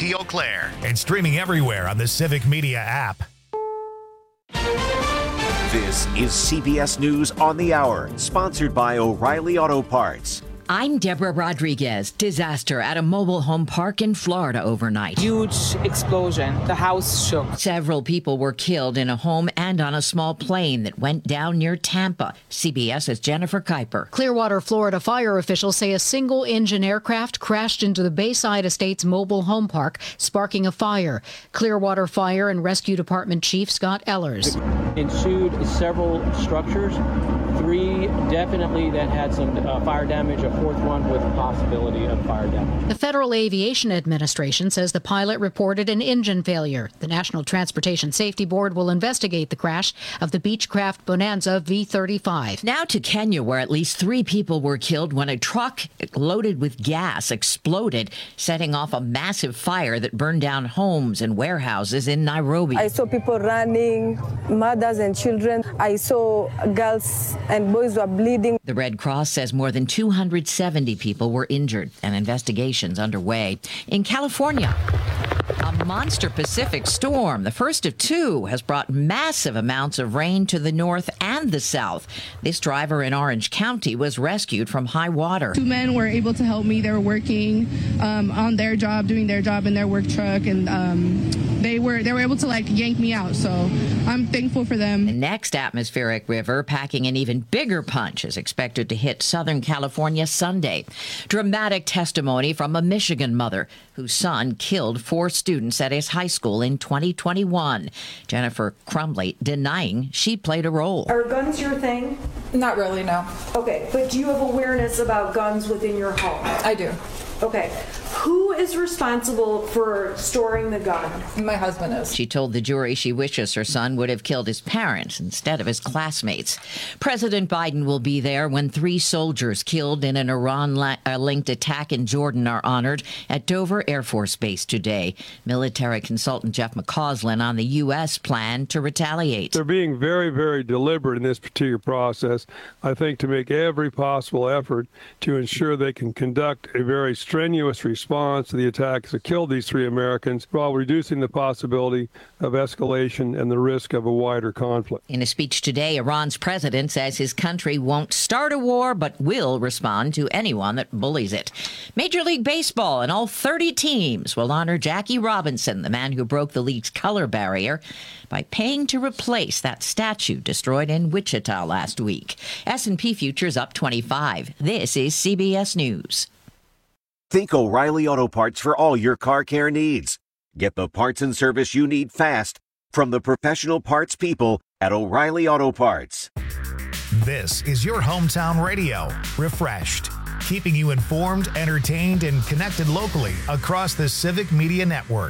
Becky Eau Claire. And streaming everywhere on the Civic Media app. This is CBS News on the Hour, sponsored by O'Reilly Auto Parts. I'm Deborah Rodriguez. Disaster at a mobile home park in Florida overnight. Huge explosion. The house shook. Several people were killed in a home and on a small plane that went down near Tampa. CBS's Jennifer Kuiper. Clearwater, Florida fire officials say a single-engine aircraft crashed into the Bayside Estates mobile home park, sparking a fire. Clearwater Fire and Rescue Department Chief Scott Ehlers. Ensued several structures, 3 definitely that had some fire damage, a 4th one with possibility of fire damage. The Federal Aviation Administration says the pilot reported an engine failure. The National Transportation Safety Board will investigate the crash of the Beechcraft Bonanza V-35. Now to Kenya, where at least 3 people were killed when a truck loaded with gas exploded, setting off a massive fire that burned down homes and warehouses in Nairobi. I saw people running, mothers and children. I saw girls and boys were bleeding. The Red Cross says more than 270 people were injured and investigations underway. In California, a monster Pacific storm, the first of 2, has brought massive amounts of rain to the north and the south. This driver in Orange County was rescued from high water. 2 men were able to help me. They were working on their job, doing their job in their work truck, and they were able to yank me out. So I'm thankful for them. The next atmospheric river, packing an even bigger punch, is expected to hit Southern California Sunday. Dramatic testimony from a Michigan mother whose son killed 4 students at his high school in 2021. Jennifer Crumbley denying she played a role. Are guns your thing? Not really, no. Okay, but do you have awareness about guns within your home? I do. Okay. Who is responsible for storing the gun? My husband is. She told the jury she wishes her son would have killed his parents instead of his classmates. President Biden will be there when 3 soldiers killed in an Iran-linked attack in Jordan are honored at Dover Air Force Base today. Military consultant Jeff McCausland on the U.S. plan to retaliate. They're being very, very deliberate in this particular process, I think, to make every possible effort to ensure they can conduct a very strenuous response to the attacks that killed these 3 Americans while reducing the possibility of escalation and the risk of a wider conflict. In a speech today, Iran's president says his country won't start a war but will respond to anyone that bullies it. Major League Baseball and all 30 teams will honor Jackie Robinson, the man who broke the league's color barrier, by paying to replace that statue destroyed in Wichita last week. S&P futures up 25. This is CBS News. Think O'Reilly Auto Parts for all your car care needs. Get the parts and service you need fast from the professional parts people at O'Reilly Auto Parts. This is your hometown radio, refreshed, keeping you informed, entertained, and connected locally across the Civic Media Network.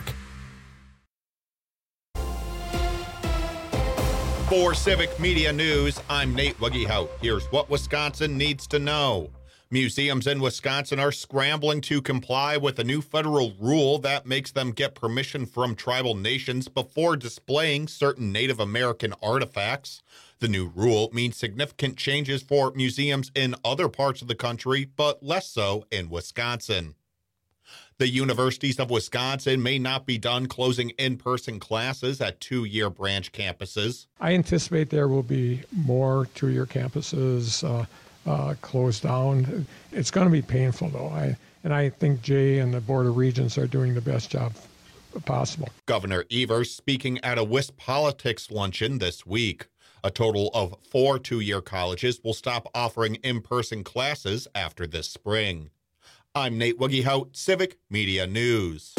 For Civic Media News, I'm Nate Wuggehout. Here's what Wisconsin needs to know. Museums in Wisconsin are scrambling to comply with a new federal rule that makes them get permission from tribal nations before displaying certain Native American artifacts. The new rule means significant changes for museums in other parts of the country, but less so in Wisconsin. The universities of Wisconsin may not be done closing in-person classes at 2-year branch campuses. I anticipate there will be more 2-year campuses closed down. It's going to be painful, though. I think Jay and the Board of Regents are doing the best job possible. Governor Evers speaking at a WISP Politics luncheon this week. A total of 4 2-year colleges will stop offering in-person classes after this spring. I'm Nate Wuggehout, Civic Media News.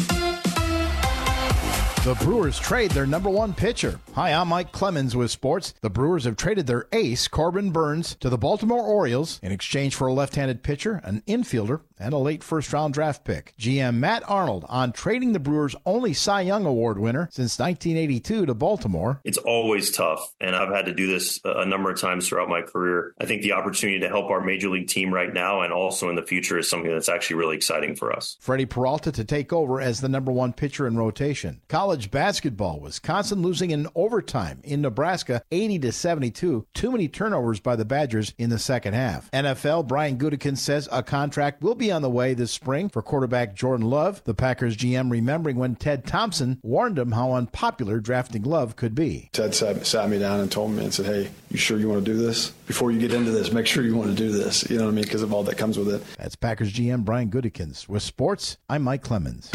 The Brewers trade their number 1 pitcher. Hi, I'm Mike Clemens with sports. The Brewers have traded their ace, Corbin Burns, to the Baltimore Orioles in exchange for a left-handed pitcher, an infielder, and a late first-round draft pick. GM Matt Arnold on trading the Brewers' only Cy Young Award winner since 1982 to Baltimore. It's always tough, and I've had to do this a number of times throughout my career. I think the opportunity to help our major league team right now and also in the future is something that's actually really exciting for us. Freddie Peralta to take over as the number 1 pitcher in rotation. College basketball, Wisconsin losing in overtime in Nebraska 80-72. Too many turnovers by the Badgers in the second half. NFL, Brian Gutekunst says a contract will be be on the way this spring for quarterback Jordan Love. The Packers GM remembering when Ted Thompson warned him how unpopular drafting Love could be. Ted sat me down and told me and said, hey, you sure you want to do this? Before you get into this, make sure you want to do this. You know what I mean? Because of all that comes with it. That's Packers GM Brian Gutekunst. With sports, I'm Mike Clemens.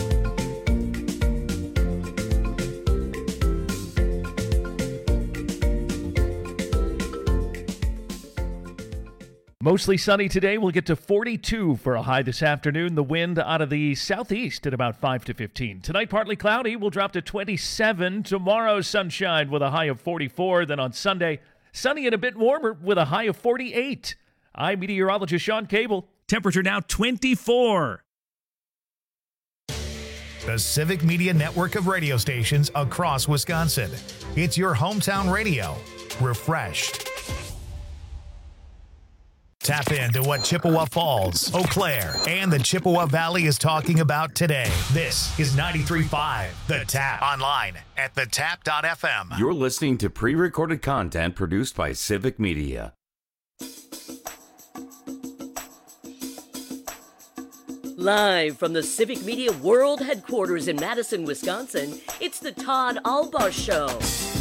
Mostly sunny today. We'll get to 42 for a high this afternoon. The wind out of the southeast at about 5 to 15. Tonight, partly cloudy. We'll drop to 27. Tomorrow, sunshine with a high of 44. Then on Sunday, sunny and a bit warmer with a high of 48. I'm meteorologist Sean Cable. Temperature now 24. The Civic Media network of radio stations across Wisconsin. It's your hometown radio. Refreshed. Tap into what Chippewa Falls, Eau Claire, and the Chippewa Valley is talking about today. This is 93.5 The Tap. Online at thetap.fm. You're listening to pre-recorded content produced by Civic Media. Live from the Civic Media World Headquarters in Madison, Wisconsin, it's the Todd Albaugh Show.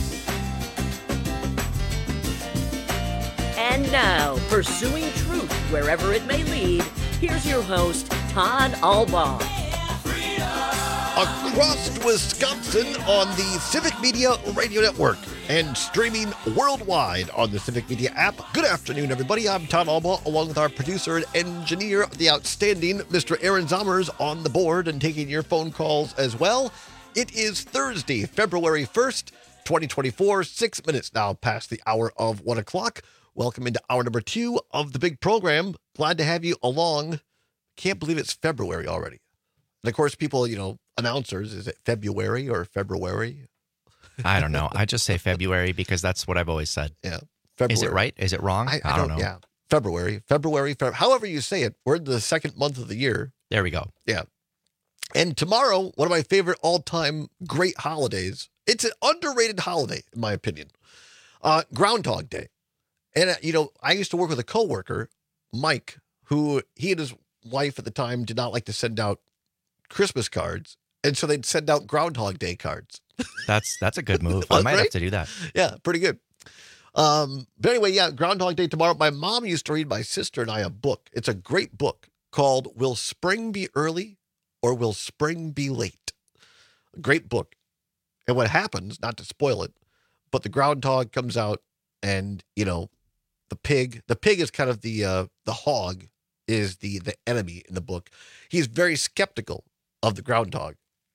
And now, pursuing truth wherever it may lead, here's your host, Todd Albaugh. Across Wisconsin on the Civic Media Radio Network and streaming worldwide on the Civic Media app. Good afternoon, everybody. I'm Todd Albaugh, along with our producer and engineer, the outstanding Mr. Aaron Zommers, on the board and taking your phone calls as well. It is Thursday, February 1st, 2024, 6 minutes now past the hour of 1 o'clock. Welcome into hour number 2 of the big program. Glad to have you along. Can't believe it's February already. And of course, people, announcers, is it February or February? I don't know. I just say February because that's what I've always said. Yeah. February. Is it right? Is it wrong? I don't know. Yeah. February, however you say it. We're in the second month of the year. There we go. Yeah. And tomorrow, one of my favorite all-time great holidays. It's an underrated holiday, in my opinion. Groundhog Day. And, I used to work with a coworker, Mike, who he and his wife at the time did not like to send out Christmas cards. And so they'd send out Groundhog Day cards. That's a good move. I might have to do that. Yeah, pretty good. But anyway, yeah, Groundhog Day tomorrow. My mom used to read my sister and I a book. It's a great book called Will Spring Be Early or Will Spring Be Late? A great book. And what happens, not to spoil it, but the groundhog comes out and, the pig is kind of the hog is the enemy in the book. He's very skeptical of the groundhog.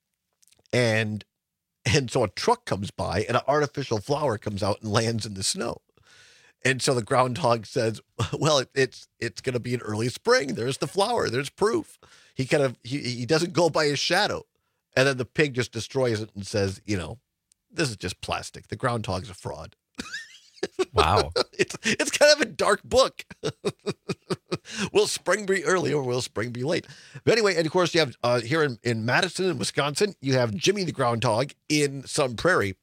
And so a truck comes by and an artificial flower comes out and lands in the snow. And so the groundhog says, well, it's going to be an early spring. There's the flower. There's proof. He doesn't go by his shadow. And then the pig just destroys it and says, this is just plastic. The groundhog's a fraud. Wow. It's kind of a dark book. Will spring be early or will spring be late? But anyway, and of course you have here in Madison and Wisconsin, you have Jimmy the Groundhog in Sun Prairie.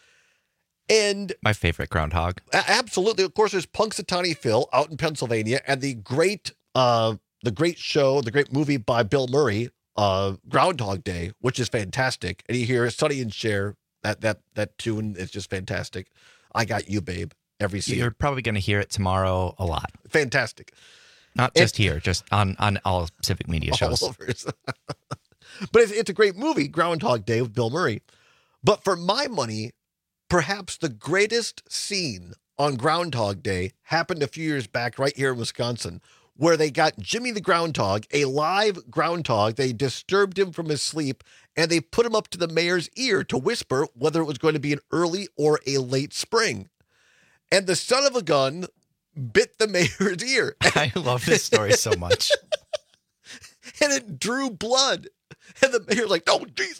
And my favorite groundhog. Absolutely. Of course, there's Punxsutawney Phil out in Pennsylvania and the great show, the great movie by Bill Murray, Groundhog Day, which is fantastic. And you hear Sonny and Cher, that tune is just fantastic. I Got You, Babe, every scene. You're probably going to hear it tomorrow a lot. Fantastic. Not just here, just on all Civic Media shows. All over. But it's a great movie, Groundhog Day with Bill Murray. But for my money, perhaps the greatest scene on Groundhog Day happened a few years back right here in Wisconsin, where they got Jimmy the Groundhog, a live groundhog. They disturbed him from his sleep, and they put him up to the mayor's ear to whisper whether it was going to be an early or a late spring. And the son of a gun bit the mayor's ear. I love this story so much. And it drew blood. And the mayor's like, oh, Jesus.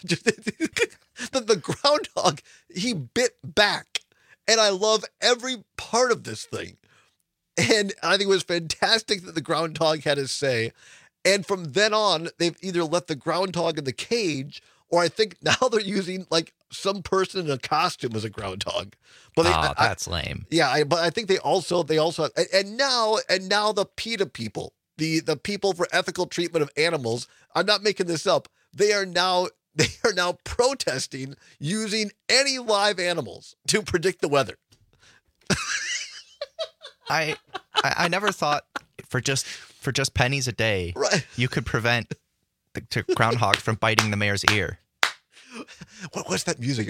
The groundhog, he bit back. And I love every part of this thing. And I think it was fantastic that the groundhog had his say. And from then on, they've either let the groundhog in the cage, or I think now they're using like some person in a costume as a groundhog. But that's lame. Yeah, but I think they also and now the PETA people the people for ethical treatment of animals, I'm not making this up, they are now protesting using any live animals to predict the weather. I never thought for just pennies a day, right, you could prevent the groundhog from biting the mayor's ear. What's that music?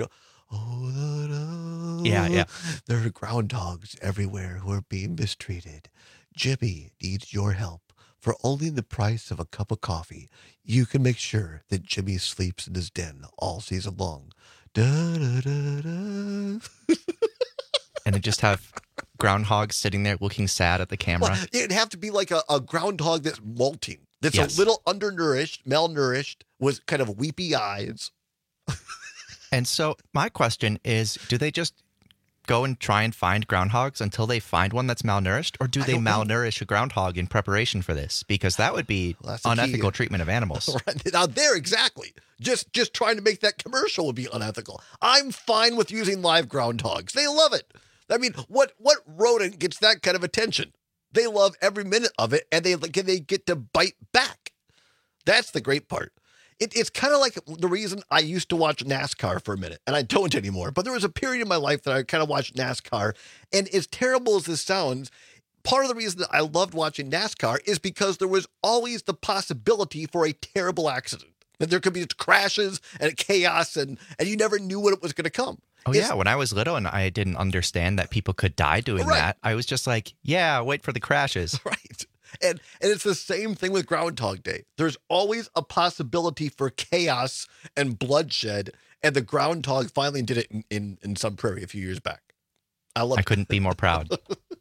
Yeah. There are groundhogs everywhere who are being mistreated. Jimmy needs your help. For only the price of a cup of coffee, you can make sure that Jimmy sleeps in his den all season long. Da, da, da, da. And they just have groundhogs sitting there looking sad at the camera. Well, it'd have to be like a groundhog that's molting, that's Yes. a little undernourished, malnourished, with kind of weepy eyes. And so my question is, do they just go and try and find groundhogs until they find one that's malnourished? Or do they malnourish a groundhog in preparation for this? Because that would be unethical treatment of animals. Right. Now, there, exactly. Just trying to make that commercial would be unethical. I'm fine with using live groundhogs. They love it. I mean, what rodent gets that kind of attention? They love every minute of it, and they get to bite back. That's the great part. It's kind of like the reason I used to watch NASCAR for a minute, and I don't anymore. But there was a period in my life that I kind of watched NASCAR, and as terrible as this sounds, part of the reason that I loved watching NASCAR is because there was always the possibility for a terrible accident. That there could be crashes and chaos, and you never knew when it was going to come. Oh, yeah. When I was little and I didn't understand that people could die doing that, I was just like, yeah, wait for the crashes. Right. And it's the same thing with Groundhog Day. There's always a possibility for chaos and bloodshed, and the groundhog finally did it in some prairie a few years back. I couldn't be more proud.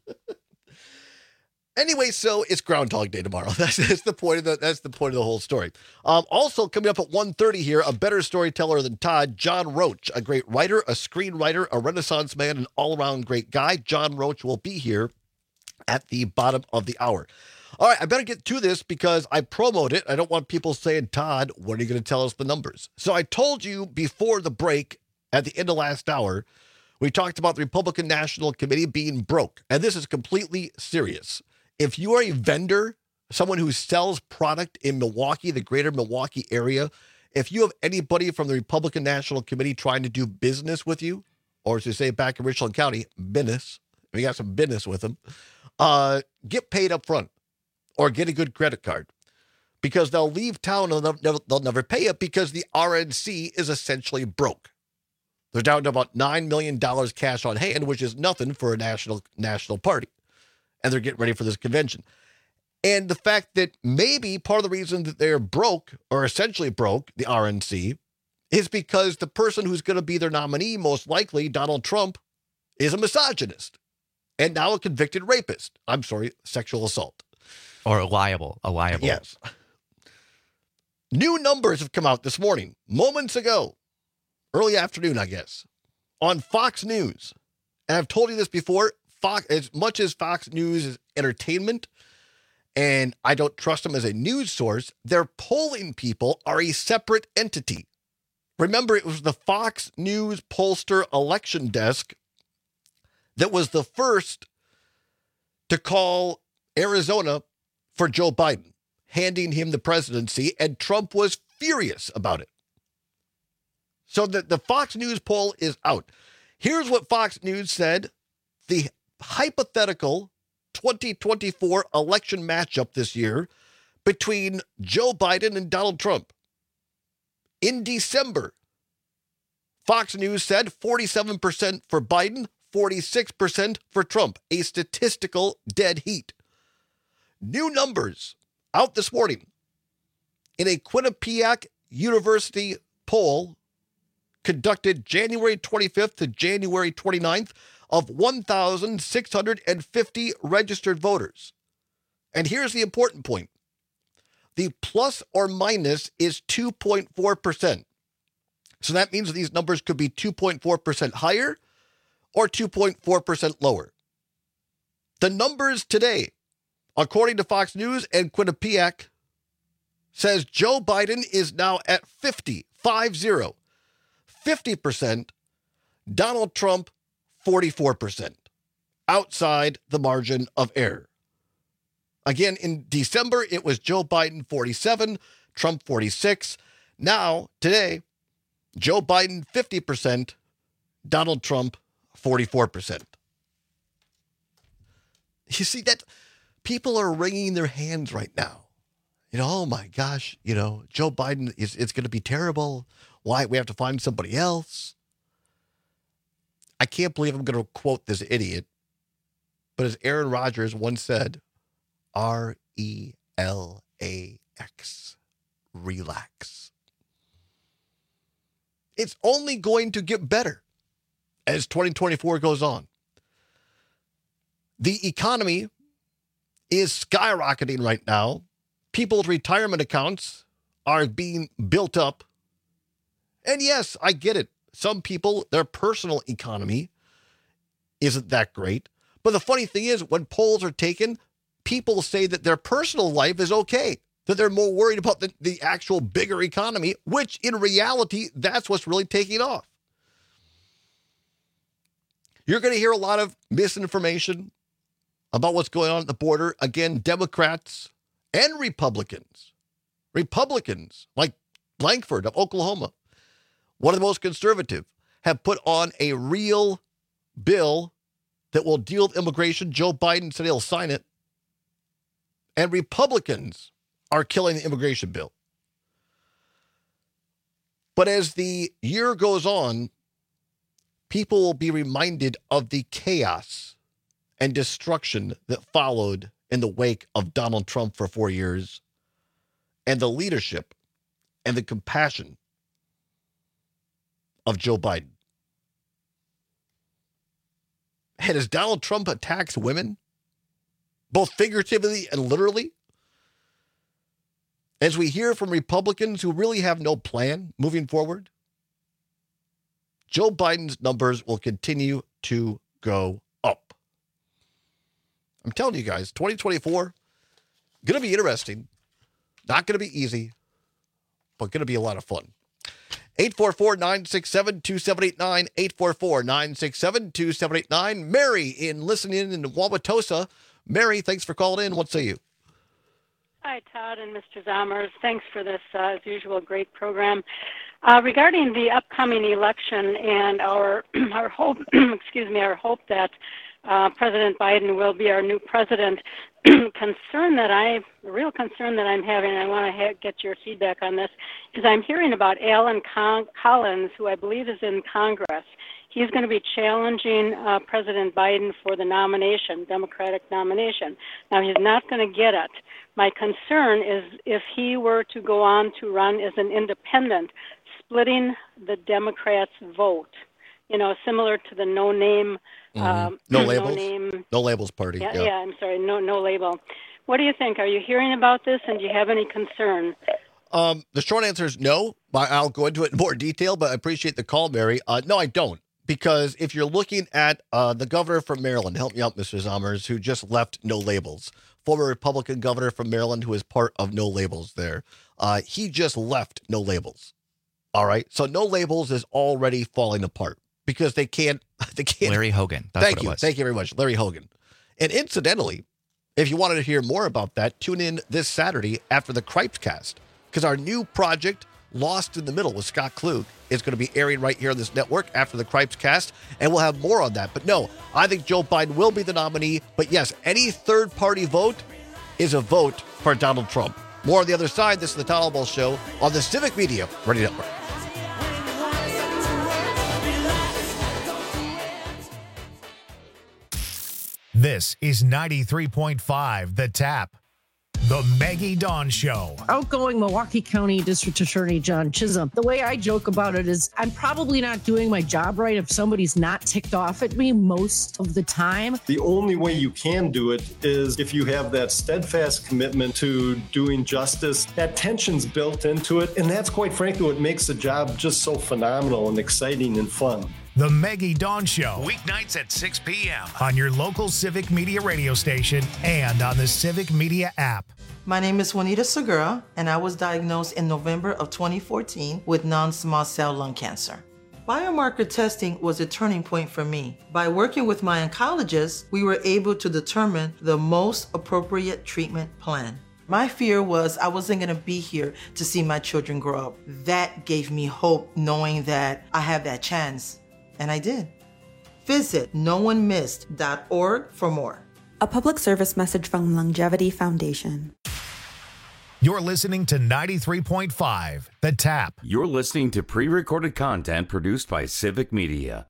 Anyway, so it's Groundhog Day tomorrow. That's the point of the whole story. Also coming up at 1:30 here, a better storyteller than Todd, John Roach, a great writer, a screenwriter, a Renaissance man, an all-around great guy. John Roach will be here at the bottom of the hour. All right, I better get to this because I promoted it. I don't want people saying, Todd, when are you going to tell us the numbers? So I told you before the break at the end of last hour, we talked about the Republican National Committee being broke. And this is completely serious. If you are a vendor, someone who sells product in Milwaukee, the greater Milwaukee area, if you have anybody from the Republican National Committee trying to do business with you, or as they say back in Richland County, business, we got some business with them, get paid up front or get a good credit card because they'll leave town and they'll never pay it because the RNC is essentially broke. They're down to about $9 million cash on hand, which is nothing for a national party. And they're getting ready for this convention. And the fact that maybe part of the reason that they're broke, or essentially broke, the RNC, is because the person who's going to be their nominee, most likely, Donald Trump, is a misogynist. And now a convicted rapist. I'm sorry, sexual assault. Or a liable. Yes. New numbers have come out this morning, moments ago, early afternoon, I guess, on Fox News. And I've told you this before, Fox, as much as Fox News is entertainment, and I don't trust them as a news source, their polling people are a separate entity. Remember, it was the Fox News pollster election desk that was the first to call Arizona for Joe Biden, handing him the presidency, and Trump was furious about it. So the Fox News poll is out. Here's what Fox News said. The hypothetical 2024 election matchup this year between Joe Biden and Donald Trump. In December, Fox News said 47% for Biden, 46% for Trump, a statistical dead heat. New numbers out this morning in a Quinnipiac University poll conducted January 25th to January 29th of 1,650 registered voters. And here's the important point. The plus or minus is 2.4%. So that means these numbers could be 2.4% higher or 2.4% lower. The numbers today, according to Fox News and Quinnipiac, says Joe Biden is now at 50%, Donald Trump 44%, outside the margin of error. Again, in December, it was Joe Biden 47, Trump 46. Now, today, Joe Biden 50%, Donald Trump 44%. You see that people are wringing their hands right now. Oh my gosh, Joe Biden it's going to be terrible. Why? We have to find somebody else. I can't believe I'm going to quote this idiot, but as Aaron Rodgers once said, RELAX, relax. It's only going to get better as 2024 goes on. The economy is skyrocketing right now. People's retirement accounts are being built up. And yes, I get it. Some people, their personal economy isn't that great. But the funny thing is, when polls are taken, people say that their personal life is okay, that they're more worried about the actual bigger economy, which in reality, that's what's really taking off. You're going to hear a lot of misinformation about what's going on at the border. Again, Democrats and Republicans like Lankford of Oklahoma, one of the most conservative, have put on a real bill that will deal with immigration. Joe Biden said he'll sign it. And Republicans are killing the immigration bill. But as the year goes on, people will be reminded of the chaos and destruction that followed in the wake of Donald Trump for 4 years, and the leadership and the compassion of Joe Biden. And as Donald Trump attacks women, both figuratively and literally, as we hear from Republicans who really have no plan moving forward, Joe Biden's numbers will continue to go up. I'm telling you guys, 2024, going to be interesting. Not going to be easy, but going to be a lot of fun. 844-967-2789, 844-967-2789. Mary listening in Wauwatosa. Mary, thanks for calling in. What say you? Hi, Todd and Mr. Zommers. Thanks for this, as usual, great program. Regarding the upcoming election and our hope, our hope that President Biden will be our new president, real concern that I'm having, and I want to get your feedback on this, is I'm hearing about Alan Collins, who I believe is in Congress. He's going to be challenging President Biden for the nomination, Democratic nomination. Now, he's not going to get it. My concern is if he were to go on to run as an independent, splitting the Democrats' vote, similar to the no-name, no labels party. Yeah, I'm sorry, no label. What do you think? Are you hearing about this, and do you have any concern? The short answer is no. I'll go into it in more detail, but I appreciate the call, Mary. No, I don't. Because if you're looking at the governor from Maryland, help me out, Mr. Zommers, who just left No Labels, former Republican governor from Maryland who is part of No Labels there, he just left No Labels. All right? So No Labels is already falling apart because they can't. Larry Hogan. That's what it was. Thank you very much, Larry Hogan. And incidentally, if you wanted to hear more about that, tune in this Saturday after the Cripescast, because our new project, Lost in the Middle with Scott Klug, is going to be airing right here on this network after the Cripescast, and we'll have more on that. But no, I think Joe Biden will be the nominee. But yes, any third-party vote is a vote for Donald Trump. More on the other side. This is the Todd Albaugh Show on the Civic Media Radio Network. This is 93.5 The Tap. The Maggie Dawn Show. Outgoing Milwaukee County District Attorney John Chisholm. The way I joke about it is I'm probably not doing my job right if somebody's not ticked off at me most of the time. The only way you can do it is if you have that steadfast commitment to doing justice. That tension's built into it, and that's quite frankly what makes the job just so phenomenal and exciting and fun. The Maggie Dawn Show, weeknights at 6 p.m. on your local Civic Media radio station and on the Civic Media app. My name is Juanita Segura, and I was diagnosed in November of 2014 with non-small cell lung cancer. Biomarker testing was a turning point for me. By working with my oncologist, we were able to determine the most appropriate treatment plan. My fear was I wasn't going to be here to see my children grow up. That gave me hope, knowing that I have that chance. And I did. Visit noonemissed.org for more. A public service message from Longevity Foundation. You're listening to 93.5 The Tap. You're listening to pre-recorded content produced by Civic Media.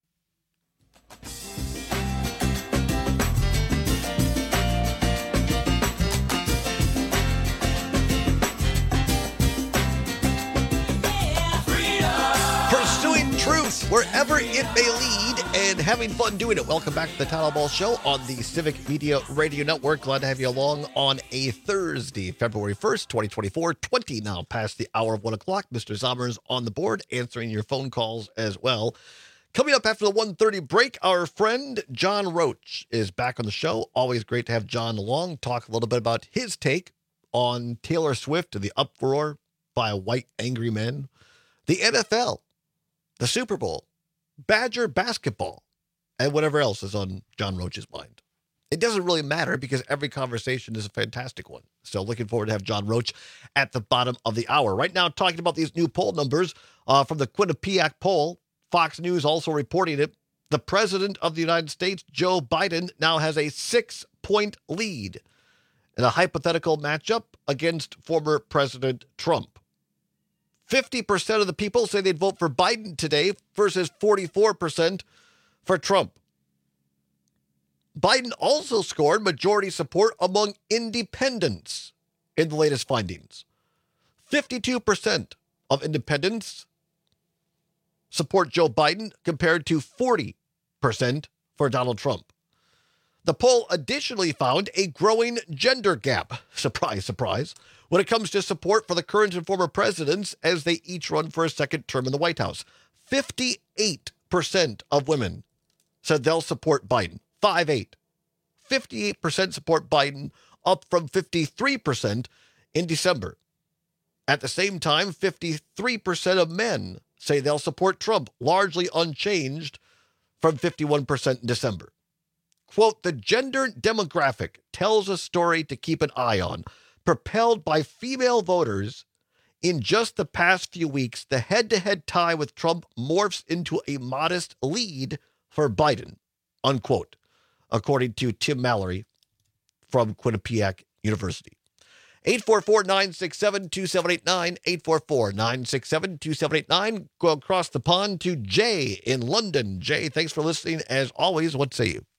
Pursuing truth wherever it may lead and having fun doing it. Welcome back to the Town Hall Show on the Civic Media Radio Network. Glad to have you along on a Thursday, February 1st, 2024, 20 now past the hour of 1 o'clock. Mr. Zommers on the board, answering your phone calls as well. Coming up after the 1:30 break, our friend John Roach is back on the show. Always great to have John along. Talk a little bit about his take on Taylor Swift and the uproar by white angry men, the NFL, the Super Bowl, Badger basketball, and whatever else is on John Roach's mind. It doesn't really matter because every conversation is a fantastic one. So looking forward to have John Roach at the bottom of the hour. Right now, talking about these new poll numbers from the Quinnipiac poll. Fox News also reporting it. The president of the United States, Joe Biden, now has a 6-point lead in a hypothetical matchup against former President Trump. 50% of the people say they'd vote for Biden today versus 44% for Trump. Biden also scored majority support among independents in the latest findings. 52% of independents support Joe Biden compared to 40% for Donald Trump. The poll additionally found a growing gender gap. Surprise, surprise. When it comes to support for the current and former presidents as they each run for a second term in the White House. 58% of women said they'll support Biden. 58% support Biden, up from 53% in December. At the same time, 53% of men say they'll support Trump, largely unchanged from 51% in December. Quote, the gender demographic tells a story to keep an eye on. Propelled by female voters, in just the past few weeks, the head-to-head tie with Trump morphs into a modest lead for Biden, unquote, according to Tim Mallory from Quinnipiac University. 844-967-2789, 844-967-2789. Go across the pond to Jay in London. Jay, thanks for listening. As always, what say you?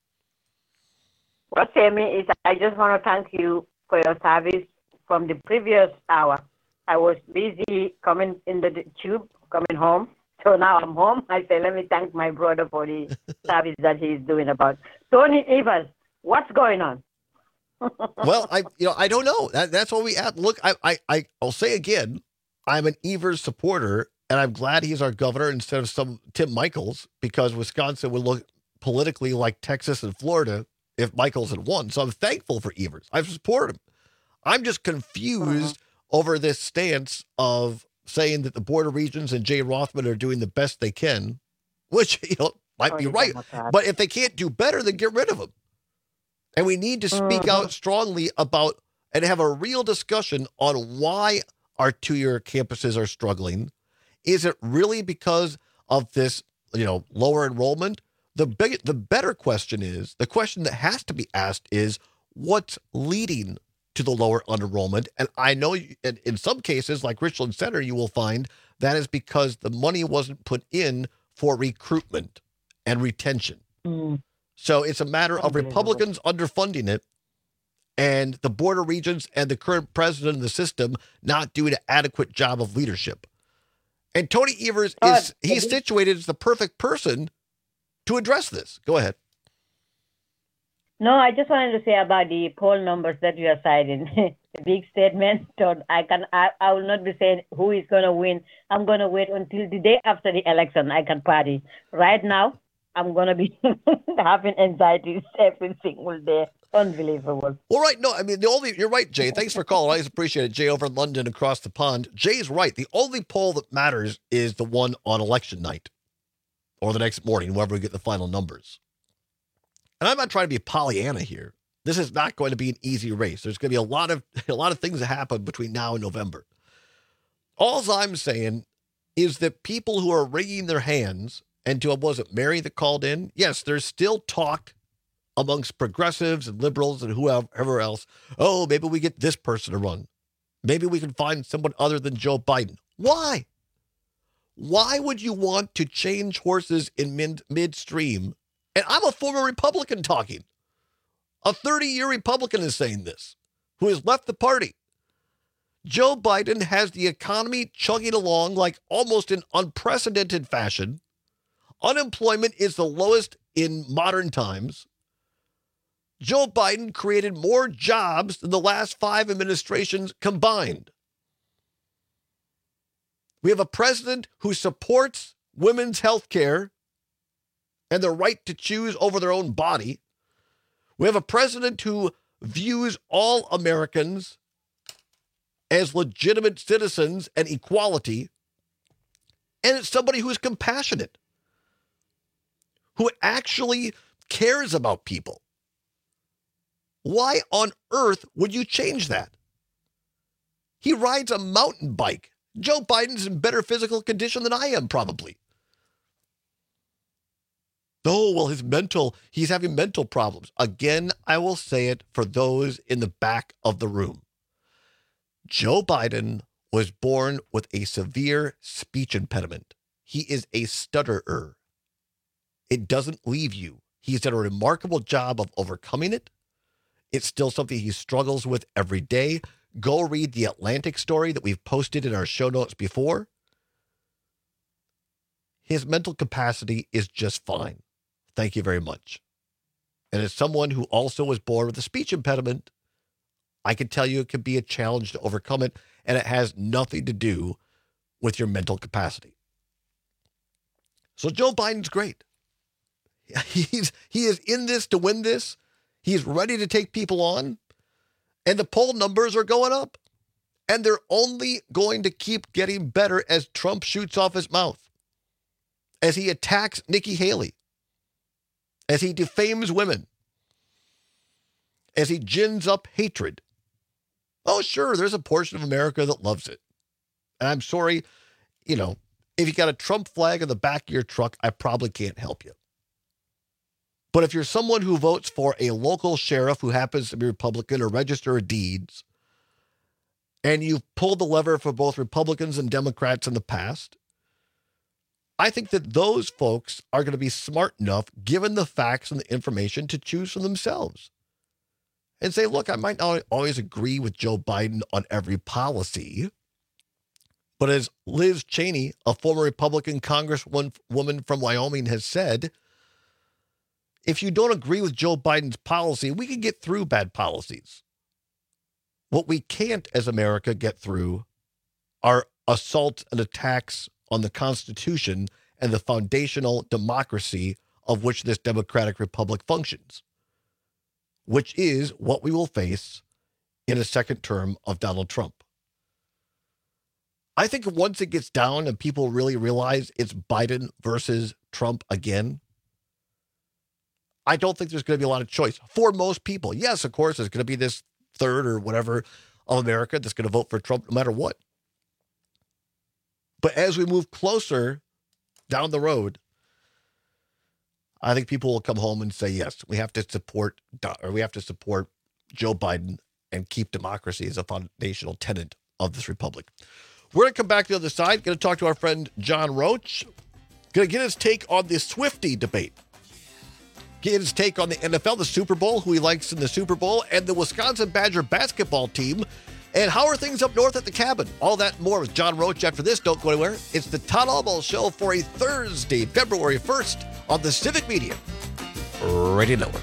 What say me is I just want to thank you for your service from the previous hour. I was busy coming in the tube, coming home. So now I'm home. I say, let me thank my brother for the service that he's doing about Tony Evers. What's going on? Well, I don't know. That's what we ask. Look, I'll say again, I'm an Evers supporter, and I'm glad he's our governor instead of some Tim Michels, because Wisconsin would look politically like Texas and Florida if Michels had won. So I'm thankful for Evers. I support him. I'm just confused over this stance of saying that the Board of Regents and Jay Rothman are doing the best they can, which, might be right. But if they can't do better, then get rid of them. And we need to speak out strongly about and have a real discussion on why our two-year campuses are struggling. Is it really because of this, lower enrollment? The better question is, the question that has to be asked is, what's leading to the lower enrollment? And I know in some cases, like Richland Center, you will find that is because the money wasn't put in for recruitment and retention. So it's a matter of Republicans underfunding it and the Board of Regents and the current president of the system not doing an adequate job of leadership. And Tony Evers he's situated as the perfect person to address this. Go ahead. No, I just wanted to say about the poll numbers that you are citing. The big statement. I will not be saying who is going to win. I'm going to wait until the day after the election. I can party. Right now, I'm going to be having anxieties every single day. Unbelievable. Well, right. No, I mean, you're right, Jay. Thanks for calling. I always appreciate it. Jay over in London across the pond. Jay's right. The only poll that matters is the one on election night. or the next morning, whenever we get the final numbers. And I'm not trying to be Pollyanna here. This is not going to be an easy race. There's going to be a lot of things that happen between now and November. All I'm saying is that people who are wringing their hands, and to, was it Mary that called in? Yes, there's still talk amongst progressives and liberals and whoever else. Oh, maybe we get this person to run. Maybe we can find someone other than Joe Biden. Why? Why would you want to change horses in midstream? And I'm a former Republican talking. A 30-year Republican is saying this, who has left the party. Joe Biden has the economy chugging along like almost in unprecedented fashion. Unemployment is the lowest in modern times. Joe Biden created more jobs than the last 5 administrations combined. We have a president who supports women's health care and the right to choose over their own body. We have a president who views all Americans as legitimate citizens and equality. And it's somebody who's compassionate, who actually cares about people. Why on earth would you change that? He rides a mountain bike. Joe Biden's in better physical condition than I am, probably. Oh, well, he's having mental problems. Again, I will say it for those in the back of the room. Joe Biden was born with a severe speech impediment. He is a stutterer. It doesn't leave you. He's done a remarkable job of overcoming it. It's still something he struggles with every day. Go read the Atlantic story that we've posted in our show notes before. His mental capacity is just fine. Thank you very much. And as someone who also was born with a speech impediment, I can tell you it can be a challenge to overcome it, and it has nothing to do with your mental capacity. So Joe Biden's great. He is in this to win this. He's ready to take people on, and the poll numbers are going up, and they're only going to keep getting better as Trump shoots off his mouth, as he attacks Nikki Haley, as he defames women, as he gins up hatred. Oh, sure, there's a portion of America that loves it. And I'm sorry, if you got a Trump flag on the back of your truck, I probably can't help you. But if you're someone who votes for a local sheriff who happens to be Republican or register of deeds, and you've pulled the lever for both Republicans and Democrats in the past, I think that those folks are going to be smart enough, given the facts and the information, to choose for themselves. And say, look, I might not always agree with Joe Biden on every policy, but as Liz Cheney, a former Republican congresswoman from Wyoming, has said, if you don't agree with Joe Biden's policy, we can get through bad policies. What we can't as America get through are assaults and attacks on the Constitution and the foundational democracy of which this democratic republic functions, which is what we will face in a second term of Donald Trump. I think once it gets down and people really realize it's Biden versus Trump again, I don't think there's going to be a lot of choice for most people. Yes, of course, there's going to be this third or whatever of America that's going to vote for Trump no matter what. But as we move closer down the road, I think people will come home and say, yes, we have to support Joe Biden and keep democracy as a foundational tenet of this republic. We're going to come back to the other side. Going to talk to our friend John Roach. Going to get his take on the Swiftie debate. Get his take on the NFL, the Super Bowl, who he likes in the Super Bowl, and the Wisconsin Badger basketball team. And how are things up north at the cabin? All that and more with John Roach after this. Don't go anywhere. It's the Todd Albaugh Show for a Thursday, February 1st on the Civic Media Radio Network.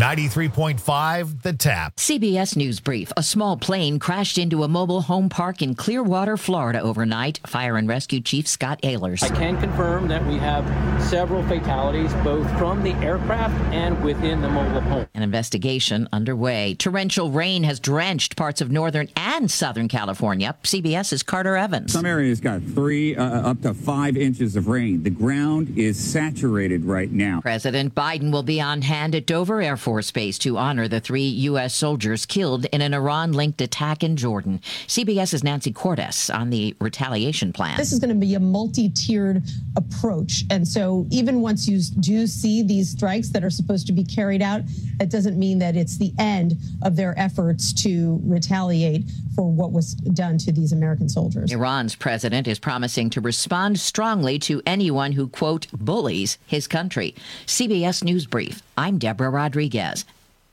93.5 The Tap. CBS News Brief. A small plane crashed into a mobile home park in Clearwater, Florida overnight. Fire and Rescue Chief Scott Ehlers. I can confirm that we have several fatalities, both from the aircraft and within the mobile home. An investigation underway. Torrential rain has drenched parts of northern and southern California. CBS's Carter Evans. Some areas got 3 up to 5 inches of rain. The ground is saturated right now. President Biden will be on hand at Dover Air Force Base to honor the 3 U.S. soldiers killed in an Iran-linked attack in Jordan. CBS's Nancy Cordes on the retaliation plan. This is going to be a multi-tiered approach. And so even once you do see these strikes that are supposed to be carried out, that doesn't mean that it's the end of their efforts to retaliate for what was done to these American soldiers. Iran's president is promising to respond strongly to anyone who, quote, bullies his country. CBS News Brief. I'm Deborah Rodriguez.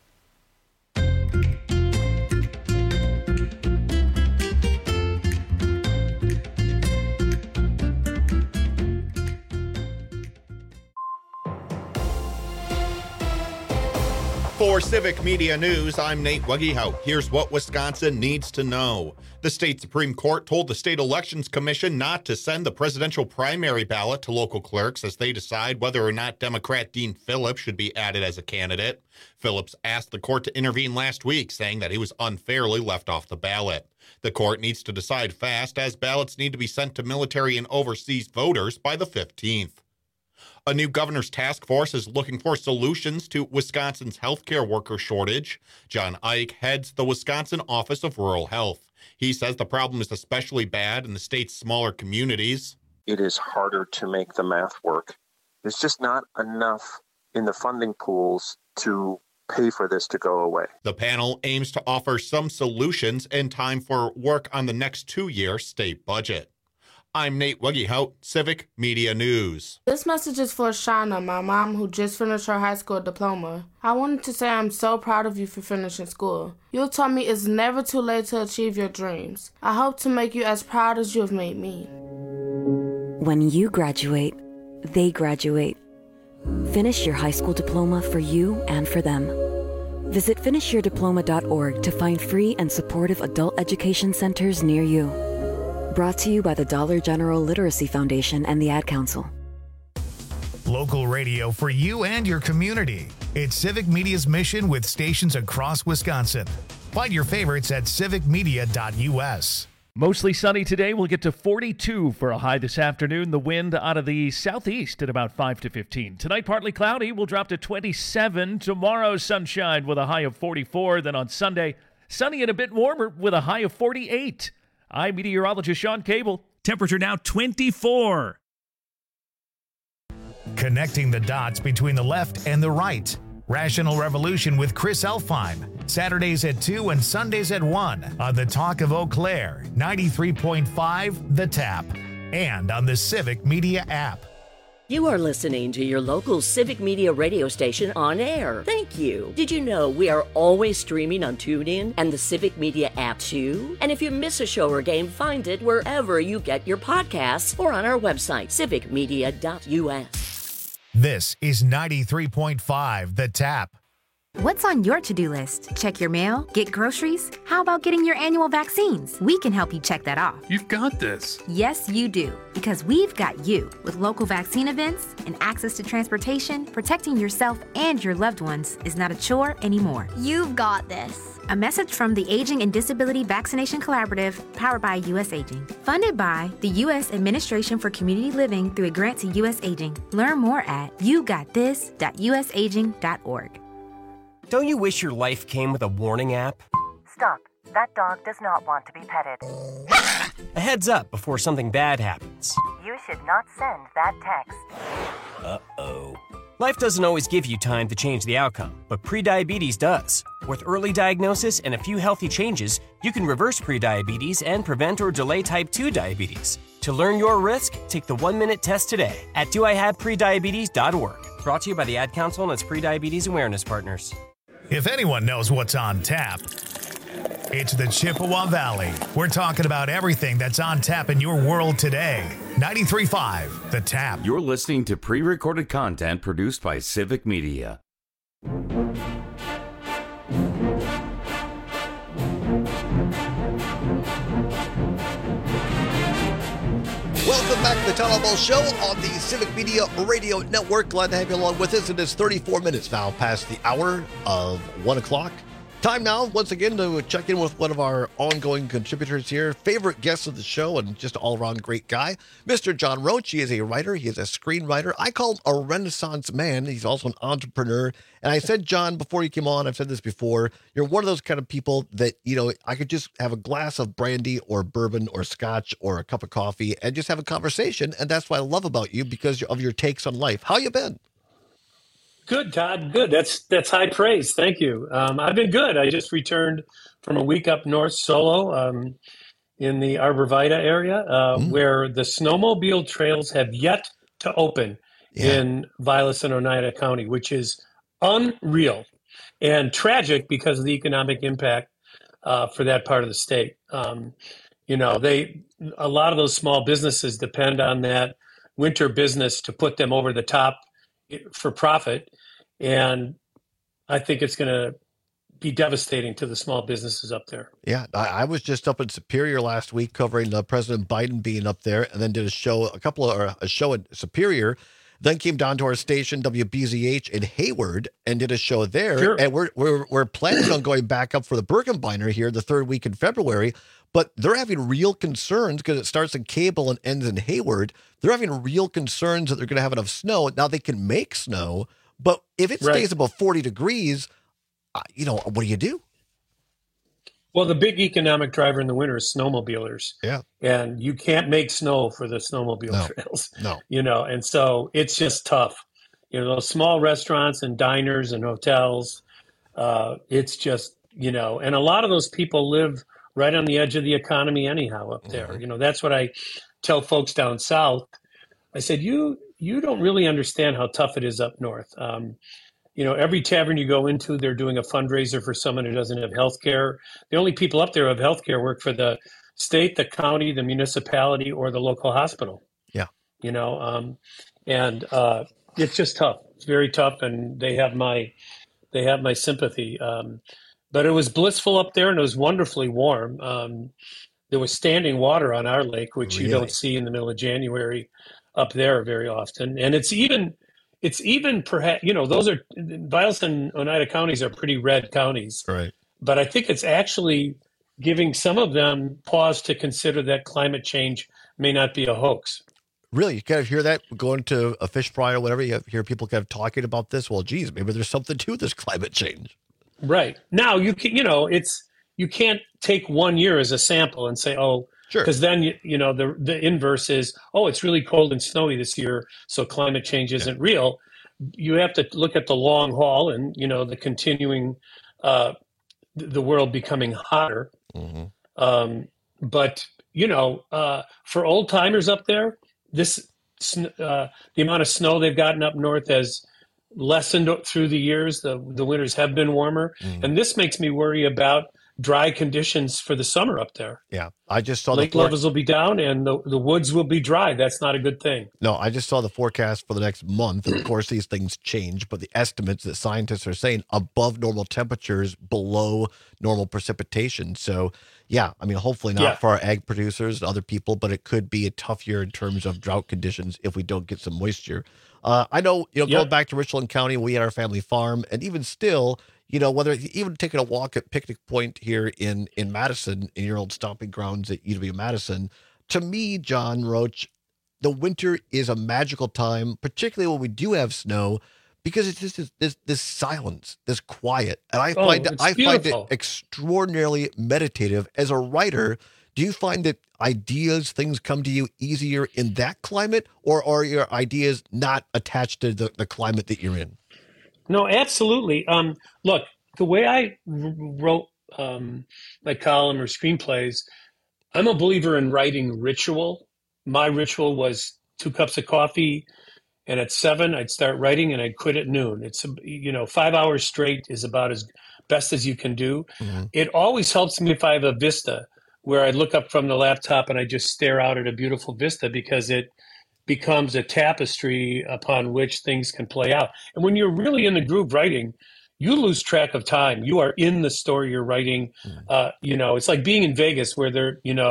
For Civic Media News, I'm Nate Wuggyhout. Here's what Wisconsin needs to know. The state Supreme Court told the State Elections Commission not to send the presidential primary ballot to local clerks as they decide whether or not Democrat Dean Phillips should be added as a candidate. Phillips asked the court to intervene last week, saying that he was unfairly left off the ballot. The court needs to decide fast, as ballots need to be sent to military and overseas voters by the 15th. A new governor's task force is looking for solutions to Wisconsin's healthcare worker shortage. John Ike heads the Wisconsin Office of Rural Health. He says the problem is especially bad in the state's smaller communities. It is harder to make the math work. There's just not enough in the funding pools to pay for this to go away. The panel aims to offer some solutions in time for work on the next 2-year state budget. I'm Nate Wuggyhout, Civic Media News. This message is for Shauna, my mom, who just finished her high school diploma. I wanted to say I'm so proud of you for finishing school. You taught me it's never too late to achieve your dreams. I hope to make you as proud as you have made me. When you graduate, they graduate. Finish your high school diploma for you and for them. Visit finishyourdiploma.org to find free and supportive adult education centers near you. Brought to you by the Dollar General Literacy Foundation and the Ad Council. Local radio for you and your community. It's Civic Media's mission with stations across Wisconsin. Find your favorites at civicmedia.us. Mostly sunny today. We'll get to 42 for a high this afternoon. The wind out of the southeast at about 5 to 15. Tonight, partly cloudy. We'll drop to 27. Tomorrow, sunshine with a high of 44. Then on Sunday, sunny and a bit warmer with a high of 48. I'm meteorologist Sean Cable. Temperature now 24. Connecting the dots between the left and the right. Rational Revolution with Chris Elfheim. Saturdays at 2 and Sundays at 1 on the Talk of Eau Claire, 93.5 The Tap, and on the Civic Media app. You are listening to your local Civic Media radio station on air. Thank you. Did you know we are always streaming on TuneIn and the Civic Media app too? And if you miss a show or game, find it wherever you get your podcasts or on our website, civicmedia.us. This is 93.5 The Tap. What's on your to-do list? Check your mail? Get groceries? How about getting your annual vaccines? We can help you check that off. You've got this. Yes, you do. Because we've got you. With local vaccine events and access to transportation, protecting yourself and your loved ones is not a chore anymore. You've got this. A message from the Aging and Disability Vaccination Collaborative, powered by U.S. Aging. Funded by the U.S. Administration for Community Living through a grant to U.S. Aging. Learn more at yougotthis.usaging.org. Don't you wish your life came with a warning app? Stop. That dog does not want to be petted. A heads up before something bad happens. You should not send that text. Uh-oh. Life doesn't always give you time to change the outcome, but prediabetes does. With early diagnosis and a few healthy changes, you can reverse prediabetes and prevent or delay type 2 diabetes. To learn your risk, take the 1-minute test today at doihaveprediabetes.org. Brought to you by the Ad Council and its prediabetes awareness partners. If anyone knows what's on tap, it's the Chippewa Valley. We're talking about everything that's on tap in your world today. 93.5 The Tap. You're listening to pre-recorded content produced by Civic Media. Welcome back to the Town Hall Ball Show on the Civic Media Radio Network. Glad to have you along with us. It is 34 minutes now past the hour of 1 o'clock. Time now, once again, to check in with one of our ongoing contributors here, favorite guest of the show, and just all-around great guy, Mr. John Roach. He is a writer. He is a screenwriter. I call him a Renaissance man. He's also an entrepreneur. And I said, John, before you came on, I've said this before, you're one of those kind of people that, you know, I could just have a glass of brandy or bourbon or scotch or a cup of coffee and just have a conversation. And that's what I love about you, because of your takes on life. How you been? Good, Todd. Good. That's high praise. Thank you. I've been good. I just returned from a week up north solo in the Arborvita area where the snowmobile trails have yet to open in Vilas and Oneida County, which is unreal and tragic because of the economic impact for that part of the state. You know, a lot of those small businesses depend on that winter business to put them over the top for profit. And I think it's going to be devastating to the small businesses up there. Yeah, I was just up in Superior last week covering President Biden being up there, and then did a show in Superior, then came down to our station WBZH in Hayward and did a show there. Sure. And we're planning on going back up for the Birkebeiner here the third week in February. But they're having real concerns because it starts in Cable and ends in Hayward. They're having real concerns that they're going to have enough snow. Now they can make snow, but if it stays above 40 degrees, you know, what do you do? Well, the big economic driver in the winter is snowmobilers. Yeah. And you can't make snow for the snowmobile trails. No. You know, and so it's just tough. You know, those small restaurants and diners and hotels, it's just, you know, and a lot of those people live right on the edge of the economy anyhow up there. You know, that's what I tell folks down south. I said, you don't really understand how tough it is up north. You know, every tavern you go into, they're doing a fundraiser for someone who doesn't have health care. The only people up there who have health care work for the state, the county, the municipality, or the local hospital. Yeah. You know, and it's just tough. It's very tough, and they have my sympathy. But it was blissful up there, and it was wonderfully warm. There was standing water on our lake, which you don't see in the middle of January up there very often. And it's even perhaps, you know, those are, Vilas and Oneida counties are pretty red counties. Right. But I think it's actually giving some of them pause to consider that climate change may not be a hoax. Really? You kind of hear that going to a fish fry or whatever, you hear people kind of talking about this. Well, geez, maybe there's something to this climate change. Right. Now, you can't take 1 year as a sample and say, oh, sure, because then, you know, the inverse is, oh, it's really cold and snowy this year, so climate change isn't real. You have to look at the long haul and, you know, the continuing, the world becoming hotter. But, you know, for old timers up there, the amount of snow they've gotten up north has lessened through the years. The winters have been warmer. And this makes me worry about dry conditions for the summer up there. Yeah. I just saw lake levels will be down and the woods will be dry. That's not a good thing. No, I just saw the forecast for the next month. And of course, these things change, but the estimates that scientists are saying above normal temperatures, below normal precipitation. So, yeah, I mean, hopefully not for our ag producers and other people, but it could be a tough year in terms of drought conditions if we don't get some moisture. I know, you know, going back to Richland County, we had our family farm, and even still, you know, whether even taking a walk at Picnic Point here in Madison, in your old stomping grounds at UW-Madison, to me, John Roach, the winter is a magical time, particularly when we do have snow, because it's just this silence, this quiet. And I find it extraordinarily meditative. As a writer, do you find that ideas, things come to you easier in that climate, or are your ideas not attached to the climate that you're in? No, absolutely. Look, the way I wrote my column or screenplays, I'm a believer in writing ritual. My ritual was 2 cups of coffee, and at 7 I'd start writing, and I'd quit at noon. It's 5 hours straight is about as best as you can do. It always helps me if I have a vista where I look up from the laptop and I just stare out at a beautiful vista, because it becomes a tapestry upon which things can play out. And when you're really in the groove writing, you lose track of time. You are in the story you're writing. You know, it's like being in Vegas where